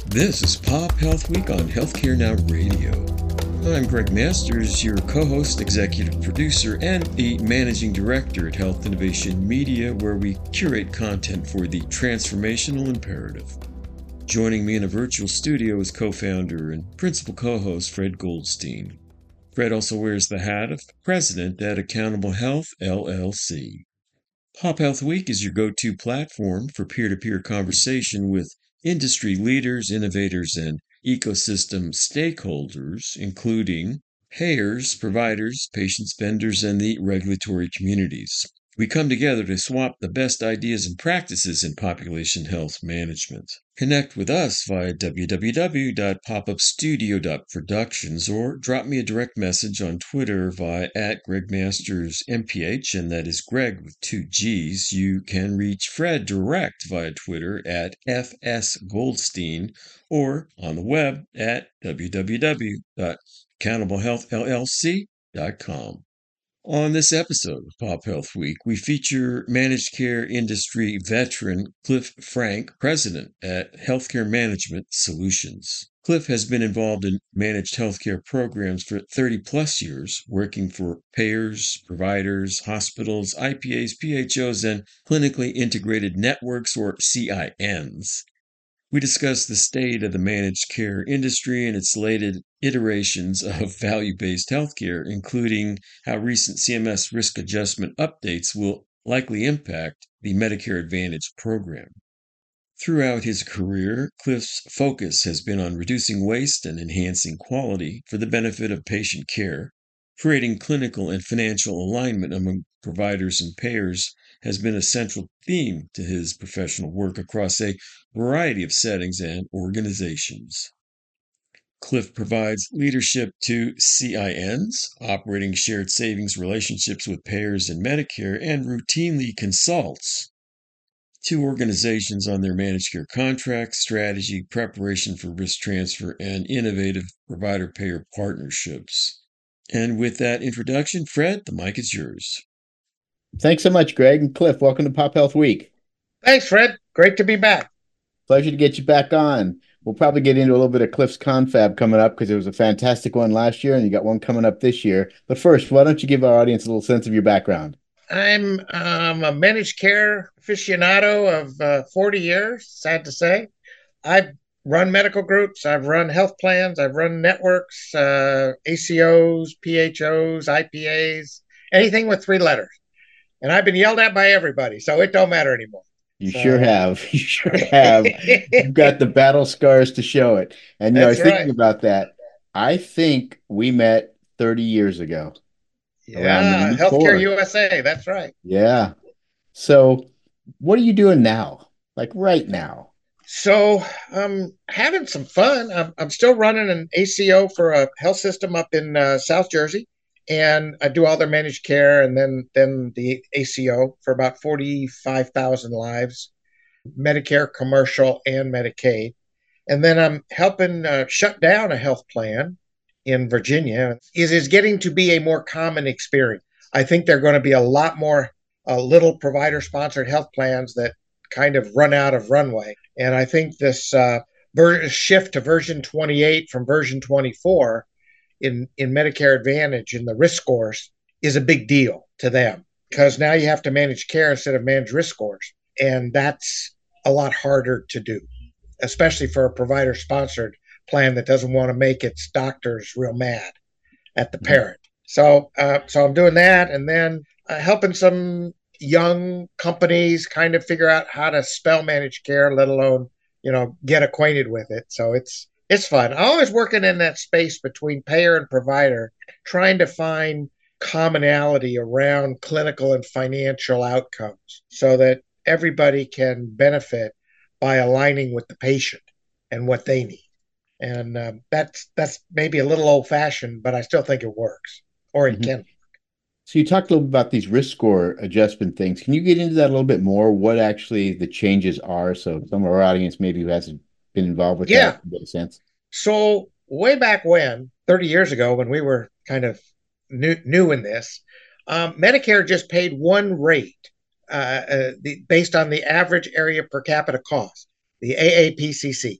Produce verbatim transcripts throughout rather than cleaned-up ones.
This is Pop Health Week on Healthcare Now Radio. I'm Greg Masters, your co-host, executive producer, and the managing director at Health Innovation Media, where we curate content for the transformational imperative. Joining me in a virtual studio is co-founder and principal co-host Fred Goldstein. Fred also wears the hat of president at Accountable Health, L L C. Pop Health Week is your go-to platform for peer-to-peer conversation with industry leaders, innovators, and ecosystem stakeholders, including payers, providers, patients, vendors, and the regulatory communities. We come together to swap the best ideas and practices in population health management. Connect with us via w w w dot pop up studio dot productions or drop me a direct message on Twitter via at Greg Masters M P H, and that is Greg with two G's. You can reach Fred direct via Twitter at F S Goldstein or on the web at w w w dot accountable health l l c dot com. On this episode of Pop Health Week, we feature managed care industry veteran Cliff Frank, president at Healthcare Management Solutions. Cliff has been involved in managed healthcare programs for thirty plus years, working for payers, providers, hospitals, I P As, P H Os, and clinically integrated networks, or C I Ns. We discuss the state of the managed care industry and its latest iterations of value-based healthcare, including how recent C M S risk adjustment updates will likely impact the Medicare Advantage program. Throughout his career, Cliff's focus has been on reducing waste and enhancing quality for the benefit of patient care. Creating clinical and financial alignment among providers and payers has been a central theme to his professional work across a variety of settings and organizations. Cliff provides leadership to C I Ns, operating shared savings relationships with payers and Medicare, and routinely consults to organizations on their managed care contracts, strategy, preparation for risk transfer, and innovative provider-payer partnerships. And with that introduction, Fred, the mic is yours. Thanks so much, Greg. And Cliff, welcome to Pop Health Week. Thanks, Fred. Great to be back. Pleasure to get you back on. We'll probably get into a little bit of Cliff's confab coming up because it was a fantastic one last year and you got one coming up this year. But first, why don't you give our audience a little sense of your background? I'm um, a managed care aficionado of uh, forty years, sad to say. I've run medical groups, I've run health plans, I've run networks, uh, A C Os, P H Os, I P As, anything with three letters. And I've been yelled at by everybody, so it don't matter anymore. You so. sure have. You sure have. You've got the battle scars to show it. And you know, I was thinking right. about that. I think we met thirty years ago. Yeah, Healthcare U S A. That's right. Yeah. So what are you doing now? Like right now? So I'm having some fun. I'm, I'm still running an A C O for a health system up in uh, South Jersey. And I do all their managed care and then, then the A C O for about forty-five thousand lives, Medicare, commercial, and Medicaid. And then I'm helping uh, shut down a health plan in Virginia. It is getting to be a more common experience. I think there are going to be a lot more uh, little provider-sponsored health plans that kind of run out of runway. And I think this uh, ver- shift to version twenty-eight from version twenty-four in, in Medicare Advantage and the risk scores is a big deal to them because now you have to manage care instead of manage risk scores. And that's a lot harder to do, especially for a provider-sponsored plan that doesn't want to make its doctors real mad at the parent. So, uh, so I'm doing that, and then uh, helping some young companies kind of figure out how to spell managed care, let alone, you know, get acquainted with it. So it's it's fun. I'm always working in that space between payer and provider, trying to find commonality around clinical and financial outcomes so that everybody can benefit by aligning with the patient and what they need. And um, that's that's maybe a little old-fashioned, but I still think it works, or it mm-hmm. can. So you talked a little bit about these risk score adjustment things. Can you get into that a little bit more? What actually the changes are, so some of our audience maybe who hasn't been involved with yeah. that can get a sense. So way back when, thirty years ago, when we were kind of new new in this, um, Medicare just paid one rate uh, uh, the, based on the average area per capita cost, the A A P C C.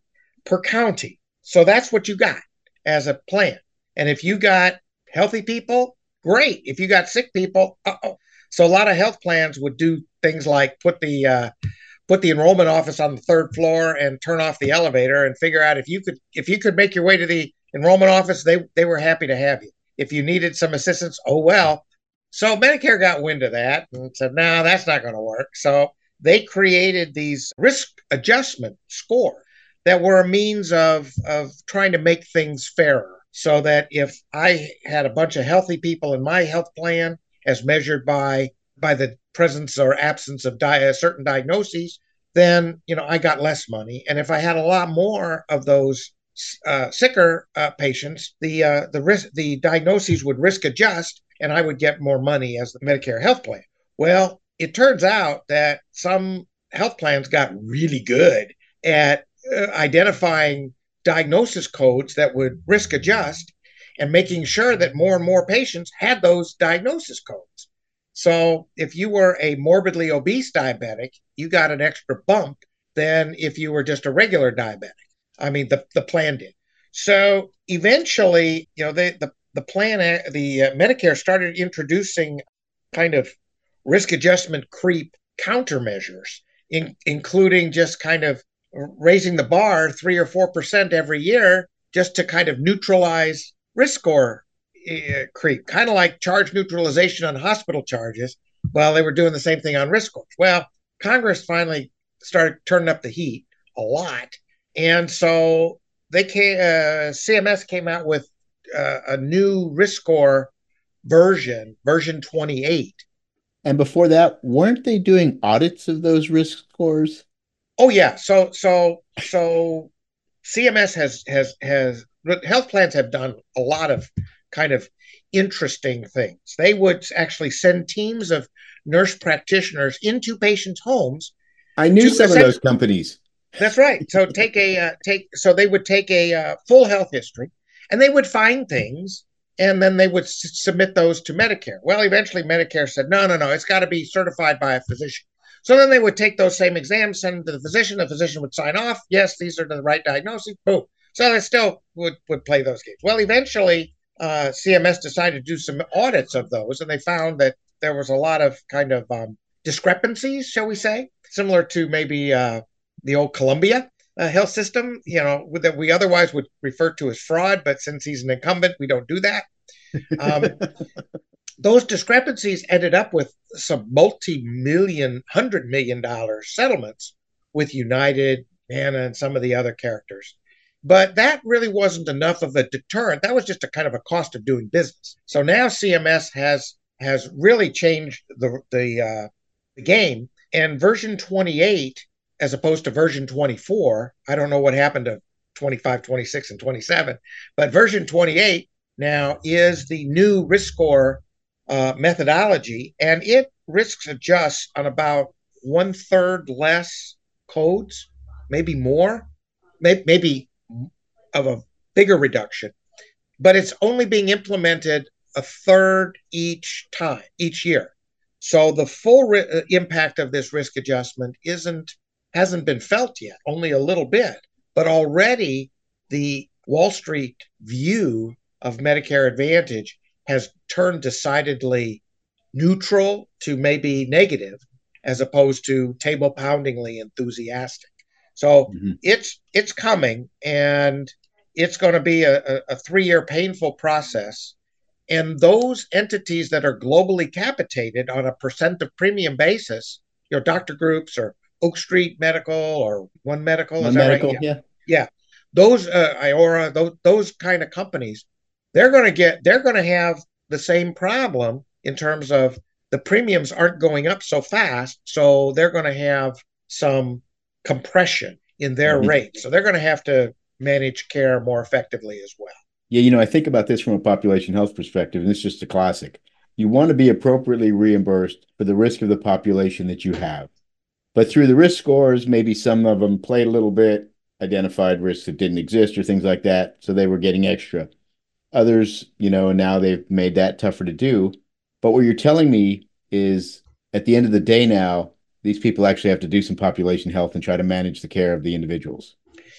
per county. So that's what you got as a plan. And if you got healthy people, great. If you got sick people, uh-oh. So a lot of health plans would do things like put the uh, put the enrollment office on the third floor and turn off the elevator and figure out if you could if you could make your way to the enrollment office, they they were happy to have you. If you needed some assistance, oh well. So Medicare got wind of that and said, no, that's not going to work. So they created these risk adjustment scores that were a means of, of trying to make things fairer. So that if I had a bunch of healthy people in my health plan, as measured by by the presence or absence of di- certain diagnoses, then you know I got less money. And if I had a lot more of those uh, sicker uh, patients, the uh, the risk the diagnoses would risk adjust, and I would get more money as the Medicare health plan. Well, it turns out that some health plans got really good at uh, identifying diagnosis codes that would risk adjust and making sure that more and more patients had those diagnosis codes. So if you were a morbidly obese diabetic, you got an extra bump than if you were just a regular diabetic. I mean, the, the plan did. So eventually, you know, they, the, the plan, the uh, Medicare started introducing kind of risk adjustment creep countermeasures, in, including just kind of raising the bar three or four percent every year just to kind of neutralize risk score uh, creep, kind of like charge neutralization on hospital charges. Well, they were doing the same thing on risk scores. Well, Congress finally started turning up the heat a lot. And so they came, uh, C M S came out with uh, a new risk score version, version twenty-eight. And before that, weren't they doing audits of those risk scores? Oh yeah. So so so C M S has has has health plans have done a lot of kind of interesting things. They would actually send teams of nurse practitioners into patients' homes. I knew some of those companies. That's right. So take a uh, take. So they would take a uh, full health history, and they would find things, and then they would s- submit those to Medicare. Well, eventually Medicare said, no, no, no, it's got to be certified by a physician. So then they would take those same exams, send them to the physician. The physician would sign off. Yes, these are the right diagnoses. Boom. So they still would, would play those games. Well, eventually uh, C M S decided to do some audits of those, and they found that there was a lot of kind of um, discrepancies, shall we say, similar to maybe uh, the old Columbia uh, health system, you know, that we otherwise would refer to as fraud. But since he's an incumbent, we don't do that. Um, those discrepancies ended up with some multi-million, hundred million dollar settlements with United, Anna, and some of the other characters. But that really wasn't enough of a deterrent. That was just a kind of a cost of doing business. So now C M S has has really changed the the, uh, the game. And version twenty-eight, as opposed to version twenty-four, I don't know what happened to twenty-five, twenty-six, and twenty-seven, but version twenty-eight now is the new risk score uh, methodology, and it risks adjusts on about one third less codes, maybe more, maybe, maybe of a bigger reduction, but it's only being implemented a third each time, each year. So the full ri- impact of this risk adjustment isn't hasn't been felt yet, only a little bit, but already the Wall Street view of Medicare Advantage has turned decidedly neutral to maybe negative, as opposed to table poundingly enthusiastic. So mm-hmm. it's it's coming, and it's going to be a, a three-year painful process. And those entities that are globally capitated on a percent of premium basis, your doctor groups or Oak Street Medical or One Medical, One is that Medical, right? Yeah. yeah. Yeah. Those uh, Iora, those, those kind of companies, they're going to get, they're going to have the same problem in terms of the premiums aren't going up so fast. So they're going to have some compression in their mm-hmm. rate. So they're going to have to manage care more effectively as well. Yeah, you know, I think about this from a population health perspective, and it's just a classic. You want to be appropriately reimbursed for the risk of the population that you have. But through the risk scores, maybe some of them played a little bit, identified risks that didn't exist or things like that, so they were getting extra. Others, you know, now they've made that tougher to do. But what you're telling me is at the end of the day now, these people actually have to do some population health and try to manage the care of the individuals.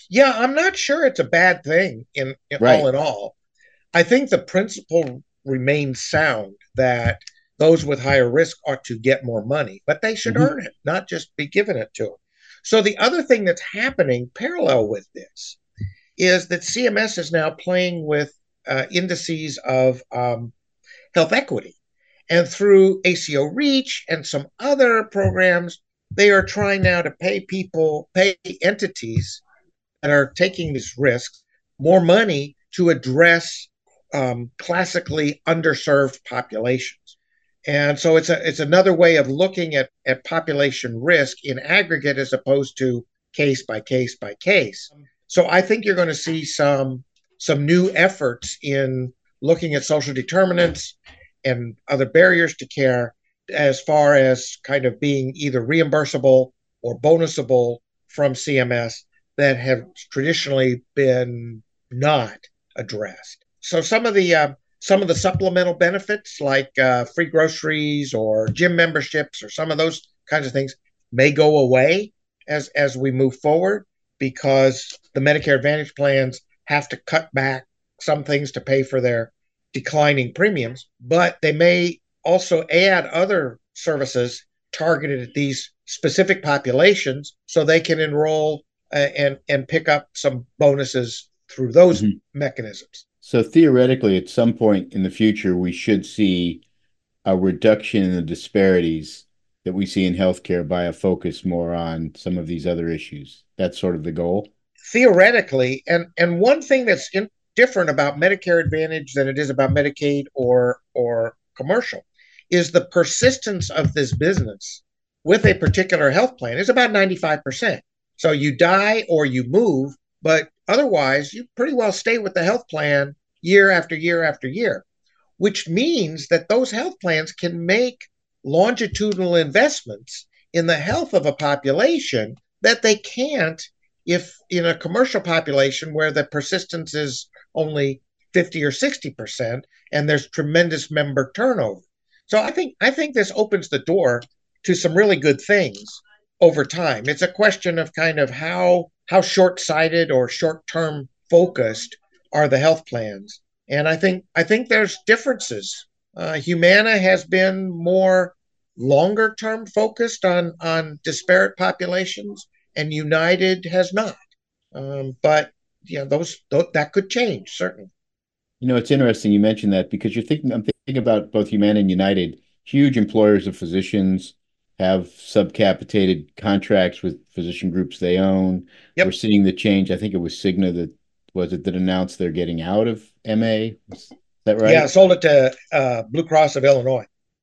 Yeah, I'm not sure it's a bad thing in, in all Right. in all. I think the principle remains sound that those with higher risk ought to get more money, but they should Hmm. earn it, not just be given it to them. So the other thing that's happening parallel with this is that C M S is now playing with uh, indices of um, health equity. And through A C O Reach and some other programs, they are trying now to pay people, pay entities that are taking these risks more money to address um, classically underserved populations. And so it's a it's another way of looking at, at population risk in aggregate as opposed to case by case by case. So I think you're going to see some some new efforts in looking at social determinants and other barriers to care as far as kind of being either reimbursable or bonusable from C M S that have traditionally been not addressed. So some of the uh, some of the supplemental benefits like uh, free groceries or gym memberships or some of those kinds of things may go away as as we move forward because the Medicare Advantage plans have to cut back some things to pay for their declining premiums, but they may also add other services targeted at these specific populations so they can enroll uh, and and pick up some bonuses through those Hmm. mechanisms. So theoretically, at some point in the future, we should see a reduction in the disparities that we see in healthcare by a focus more on some of these other issues. That's sort of the goal. Theoretically, and and one thing that's in, different about Medicare Advantage than it is about Medicaid or or commercial is the persistence of this business with a particular health plan is about ninety-five percent. So you die or you move, but otherwise you pretty well stay with the health plan year after year after year, which means that those health plans can make longitudinal investments in the health of a population that they can't if in a commercial population where the persistence is only fifty or sixty percent and there's tremendous member turnover. So I think I think this opens the door to some really good things over time. It's a question of kind of how how short-sighted or short-term focused are the health plans. And I think I think there's differences. Uh, Humana has been more longer term focused on on disparate populations, and United has not. Um, but yeah, those, those that could change certainly. You know, it's interesting you mentioned that because you're thinking, I'm thinking about both Humana and United, huge employers of physicians, have subcapitated contracts with physician groups they own. We're Yep. seeing the change. I think it was Cigna that was it that announced they're getting out of M A. Is that Yeah, right? sold it to uh, Blue Cross of Illinois.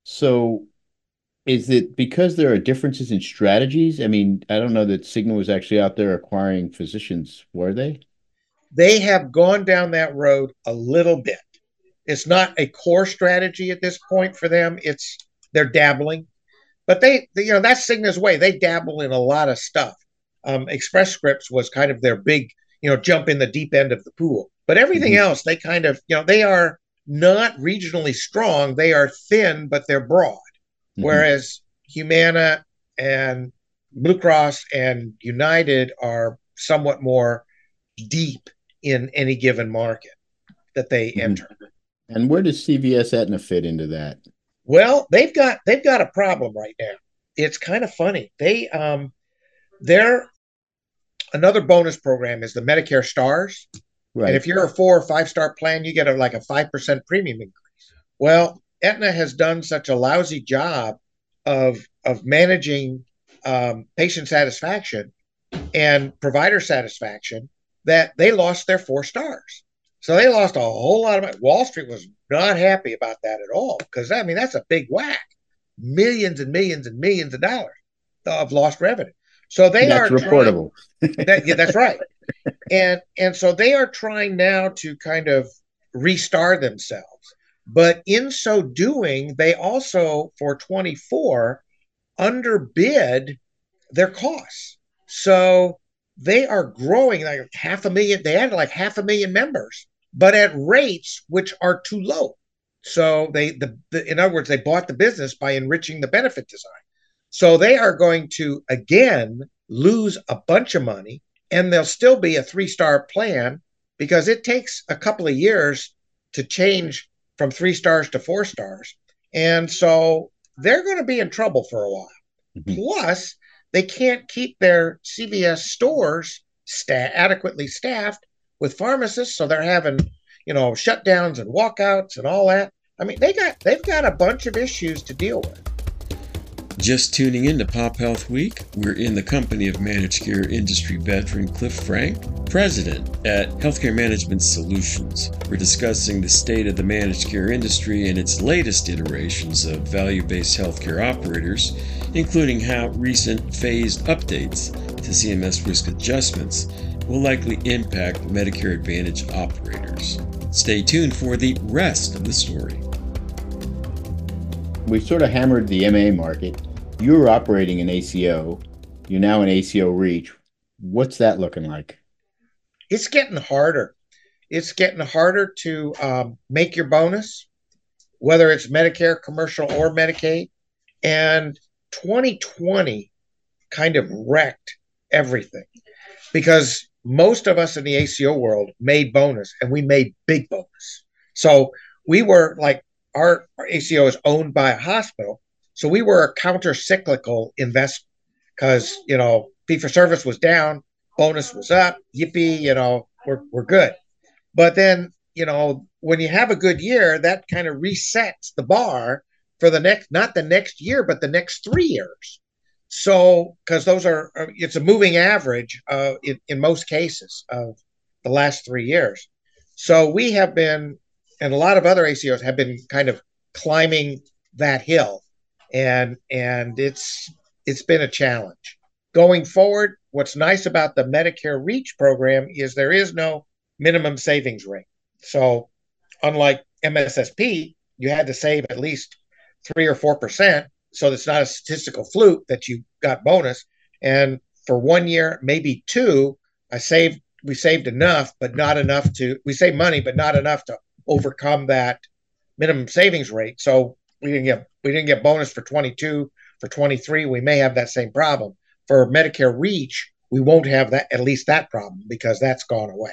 So is it because there are differences in strategies? I mean, I don't know that Cigna was actually out there acquiring physicians, were they? They have gone down that road a little bit. It's not a core strategy at this point for them. It's they're dabbling, but they, they you know, that's Cigna's way. They dabble in a lot of stuff. Um, Express Scripts was kind of their big, you know, jump in the deep end of the pool. But everything Hmm. else, they kind of, you know, they are not regionally strong. They are thin, but they're broad. Hmm. Whereas Humana and Blue Cross and United are somewhat more deep in any given market that they Hmm. enter. And where does C V S Aetna fit into that? Well, they've got they've got a problem right now. It's kind of funny. They um they're another bonus program is the Medicare Stars. And Right. if you're a four or five star plan, you get a, like a five percent premium increase. Well, Aetna has done such a lousy job of of managing um, patient satisfaction and provider satisfaction that they lost their four stars. So they lost a whole lot of money. Wall Street was not happy about that at all because I mean that's a big whack, millions and millions and millions of dollars of lost revenue. So they That's are trying. reportable. That yeah, that's right. And and so they are trying now to kind of restar themselves. But in so doing, they also for twenty-four underbid their costs. So they are growing like half a million. They had like half a million members, but at rates which are too low. So they, the, the in other words, they bought the business by enriching the benefit design. So they are going to again lose a bunch of money and they'll still be a three-star plan because it takes a couple of years to change from three stars to four stars. And so they're going to be in trouble for a while. Mm-hmm. Plus, they can't keep their C V S stores sta- adequately staffed with pharmacists, so they're having, you know, shutdowns and walkouts and all that. I mean, they got they've got a bunch of issues to deal with. Just tuning in to Pop Health Week, we're in the company of managed care industry veteran Cliff Frank, president at Healthcare Management Solutions. We're discussing the state of the managed care industry and its latest iterations of value-based healthcare operators, including how recent phased updates to C M S risk adjustments will likely impact Medicare Advantage operators. Stay tuned for the rest of the story. We sort of hammered the M A market. You were operating an A C O. You're now an A C O REACH. What's that looking like? It's getting harder. It's getting harder to um, make your bonus, whether it's Medicare, commercial, or Medicaid. And twenty twenty kind of wrecked everything because most of us in the A C O world made bonus, and we made big bonus. So we were like, our, our A C O is owned by a hospital. So we were a counter-cyclical investment because, you know, fee-for-service was down, bonus was up, yippee, you know, we're, we're good. But then, you know, when you have a good year, that kind of resets the bar for the next, not the next year, but the next three years. So, because those are, it's a moving average uh, in, in most cases of the last three years. So we have been, and a lot of other A C Os have been kind of climbing that hill. And and it's it's been a challenge. Going forward, what's nice about the Medicare REACH program is there is no minimum savings rate. So unlike M S S P, you had to save at least three or four percent. So it's not a statistical fluke that you got bonus. And for one year, maybe two, I saved we saved enough, but not enough to we saved money, but not enough to overcome that minimum savings rate. So we didn't get we didn't get bonus for twenty-two, for twenty-three. We may have that same problem. For Medicare REACH, we won't have that, at least that problem, because that's gone away.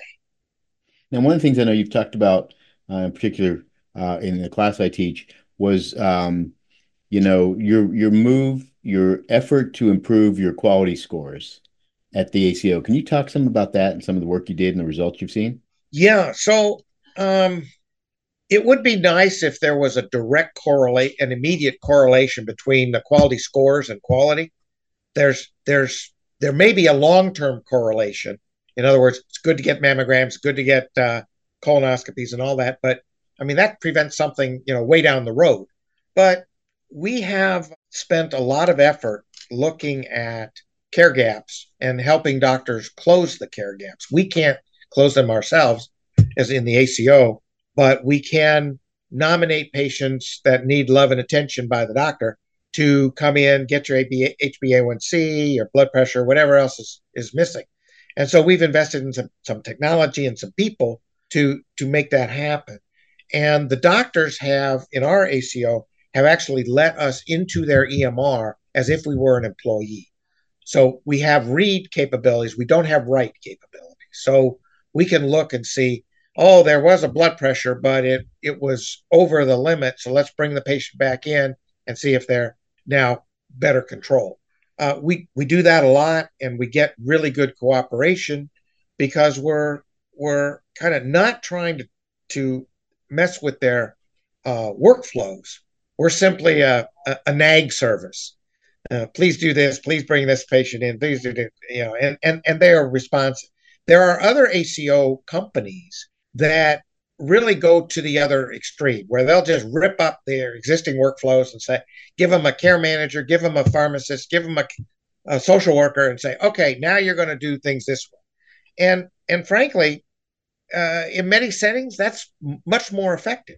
Now, one of the things I know you've talked about, uh, in particular uh, in the class I teach, was um, you know your your move, your effort to improve your quality scores at the A C O. Can you talk some about that and some of the work you did and the results you've seen? Yeah. So. Um, It would be nice if there was a direct correlate, an immediate correlation between the quality scores and quality. There's, there's, there may be a long-term correlation. In other words, it's good to get mammograms, good to get uh, colonoscopies and all that. But I mean, that prevents something, you know, way down the road. But we have spent a lot of effort looking at care gaps and helping doctors close the care gaps. We can't close them ourselves as in the A C O, but we can nominate patients that need love and attention by the doctor to come in, get your H b A one C, your blood pressure, whatever else is, is missing. And so we've invested in some, some technology and some people to, to make that happen. And the doctors have, in our A C O, have actually let us into their E M R as if we were an employee. So we have read capabilities. We don't have write capabilities. So we can look and see, oh, there was a blood pressure, but it it was over the limit. So let's bring the patient back in and see if they're now better controlled. Uh, we we do that a lot, and we get really good cooperation because we're we're kind of not trying to to mess with their uh, workflows. We're simply a, a, a nag service. Uh, please do this. Please bring this patient in. Please do this. You know, and and and they are responsive. There are other A C O companies that really go to the other extreme, where they'll just rip up their existing workflows and say, give them a care manager, give them a pharmacist, give them a, a social worker, and say, okay, now you're going to do things this way. And and frankly, uh, in many settings, that's much more effective.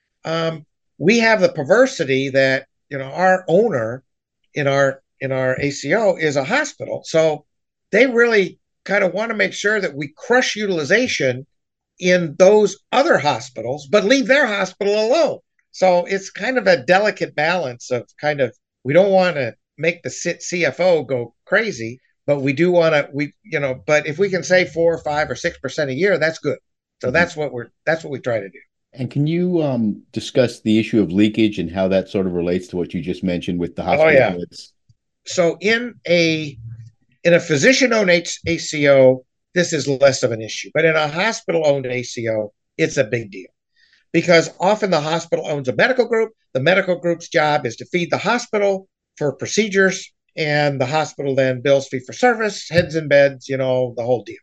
Um, we have the perversity that, you know, our owner in our in our A C O is a hospital, so they really kind of want to make sure that we crush utilization in those other hospitals, but leave their hospital alone. So it's kind of a delicate balance of kind of, we don't want to make the C F O go crazy, but we do want to, we, you know, but if we can save four or five or six percent a year, that's good. So Mhm. that's what we're, that's what we try to do. And can you um, discuss the issue of leakage and how that sort of relates to what you just mentioned with the Oh hospital yeah. beds? So in a, in a physician-owned A C O, this is less of an issue, but in a hospital-owned A C O, it's a big deal because often the hospital owns a medical group. The medical group's job is to feed the hospital for procedures, and the hospital then bills fee for service, heads in beds, you know, the whole deal.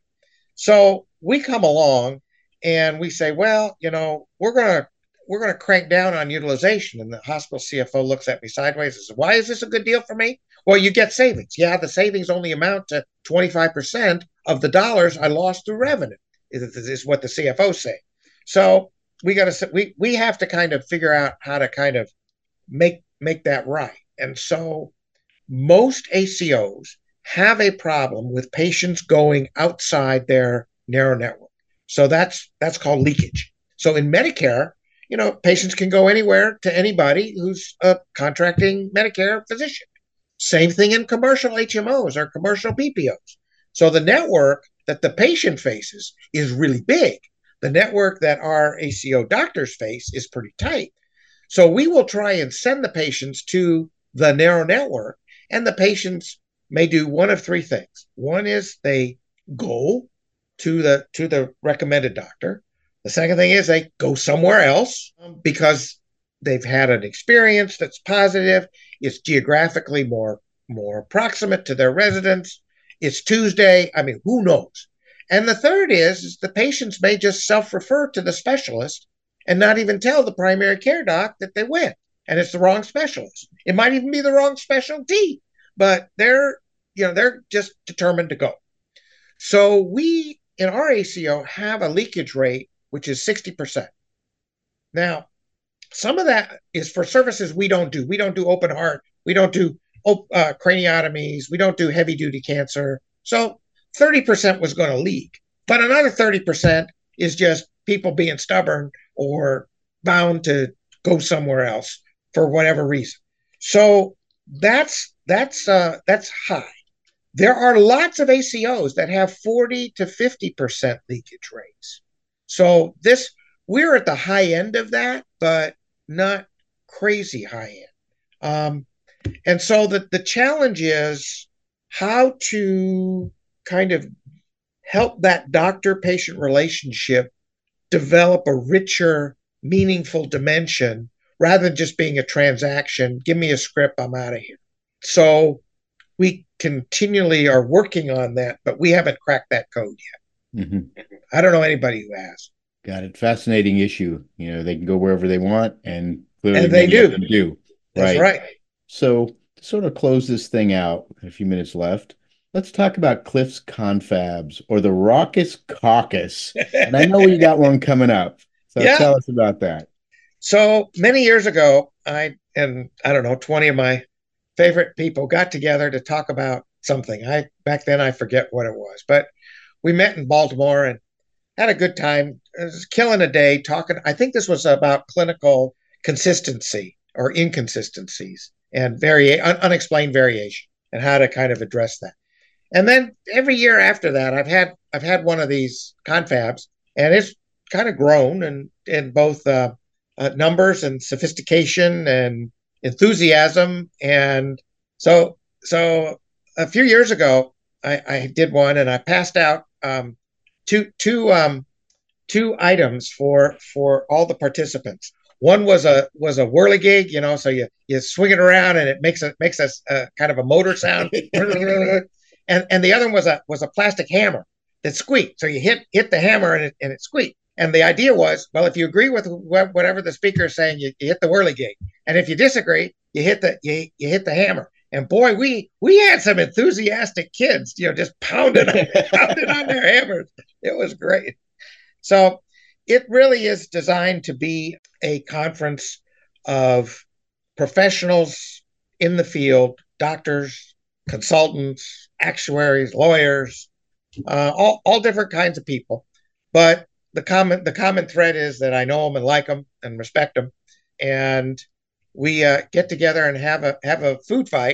So we come along and we say, well, you know, we're gonna we're gonna crank down on utilization. And the hospital C F O looks at me sideways and says, why is this a good deal for me? Well, you get savings. Yeah, the savings only amount to twenty-five percent of the dollars I lost through revenue, is, is what the C F O say. So we gotta we we have to kind of figure out how to kind of make make that right. And so most A C Os have a problem with patients going outside their narrow network. So that's that's called leakage. So in Medicare, you know, patients can go anywhere to anybody who's a contracting Medicare physician. Same thing in commercial H M Os or commercial P P Os. So the network that the patient faces is really big. The network that our A C O doctors face is pretty tight. So we will try and send the patients to the narrow network, and the patients may do one of three things. One is they go to the to the recommended doctor. The second thing is they go somewhere else because they've had an experience that's positive. It's geographically more more proximate to their residence. It's Tuesday. I mean, who knows? And the third is, is the patients may just self-refer to the specialist and not even tell the primary care doc that they went and it's the wrong specialist. It might even be the wrong specialty, but they're, you know, they're just determined to go. So we in our A C O have a leakage rate which is sixty percent. Now, some of that is for services we don't do. We don't do open heart. We don't do uh, craniotomies. We don't do heavy duty cancer. So thirty percent was going to leak, but another thirty percent is just people being stubborn or bound to go somewhere else for whatever reason. So that's that's uh, that's high. There are lots of A C Os that have forty to fifty percent leakage rates. So this we're at the high end of that, but not crazy high end. Um, and so the, the challenge is how to kind of help that doctor-patient relationship develop a richer, meaningful dimension rather than just being a transaction. Give me a script, I'm out of here. So we continually are working on that, but we haven't cracked that code yet. Mm-hmm. I don't know anybody who has. Got it. Fascinating issue. You know, they can go wherever they want, and clearly and they do. do. That's right. right. So to sort of close this thing out, a few minutes left, let's talk about Cliff's Confabs or the Raucous Caucus. And I know you got one coming up. So yeah. Tell us about that. So many years ago, I and I don't know, twenty of my favorite people got together to talk about something. I back then I forget what it was, but we met in Baltimore and had a good time. It was killing a day talking. I think this was about clinical consistency or inconsistencies and vari- un- unexplained variation and how to kind of address that. And then every year after that, I've had I've had one of these confabs, and it's kind of grown and in, in both uh, uh, numbers and sophistication and enthusiasm. And so so a few years ago, I, I did one, and I passed out um, two two um, two items for for all the participants. One was a was a whirligig, you know, so you you swing it around and it makes a makes a, a kind of a motor sound. And and the other one was a was a plastic hammer that squeaked. So you hit hit the hammer and it and it squeaked. And the idea was, well, if you agree with wh- whatever the speaker is saying, you, you hit the whirligig, and if you disagree, you hit the you, you hit the hammer. And boy, we we had some enthusiastic kids, you know, just pounding pounding on their hammers. It was great. So it really is designed to be a conference of professionals in the field, doctors, consultants, actuaries, lawyers, uh, all, all different kinds of people. But the common the common thread is that I know them and like them and respect them, and we uh, get together and have a have a food fight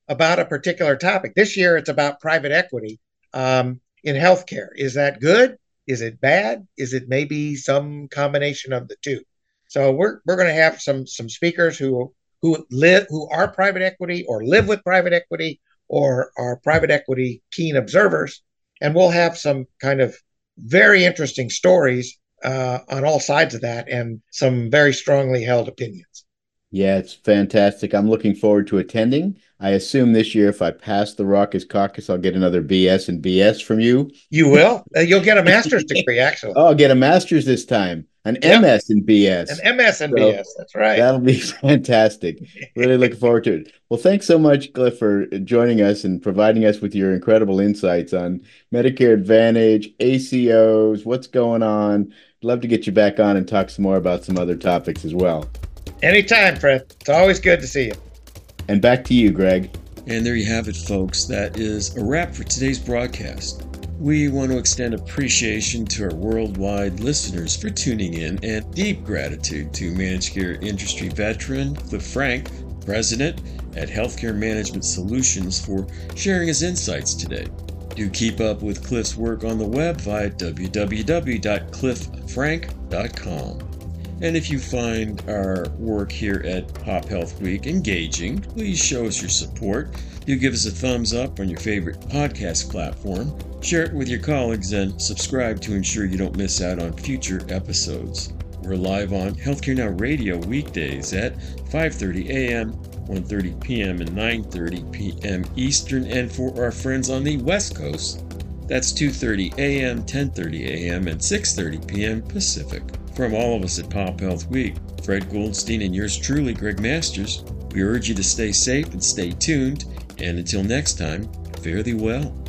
about a particular topic. This year, it's about private equity um, in healthcare. Is that good? Is it bad? Is it maybe some combination of the two? So we're we're going to have some some speakers who who live who are private equity or live with private equity or are private equity keen observers, and we'll have some kind of very interesting stories uh, on all sides of that and some very strongly held opinions. Yeah, it's fantastic. I'm looking forward to attending. I assume this year, if I pass the Raucous Caucus, I'll get another B S and B S from you. You will. Uh, you'll get a master's degree, actually. Oh, I'll get a master's this time, an yep. M S and B S. An M S and so B S, that's right. That'll be fantastic. Really looking forward to it. Well, thanks so much, Cliff, for joining us and providing us with your incredible insights on Medicare Advantage, A C Os, what's going on. Love to get you back on and talk some more about some other topics as well. Anytime, Fred. It's always good to see you. And back to you, Greg. And there you have it, folks. That is a wrap for today's broadcast. We want to extend appreciation to our worldwide listeners for tuning in, and deep gratitude to managed care industry veteran Cliff Frank, president at Healthcare Management Solutions, for sharing his insights today. Do keep up with Cliff's work on the web via w w w dot cliff frank dot com. And if you find our work here at Pop Health Week engaging, please show us your support. Do give us a thumbs up on your favorite podcast platform, share it with your colleagues, and subscribe to ensure you don't miss out on future episodes. We're live on Healthcare Now Radio weekdays at five thirty a.m., one thirty p.m., and nine thirty p.m. Eastern, and for our friends on the West Coast, that's two thirty a.m., ten thirty a.m., and six thirty p.m. Pacific. From all of us at Pop Health Week, Fred Goldstein and yours truly, Greg Masters, we urge you to stay safe and stay tuned, and until next time, fare thee well.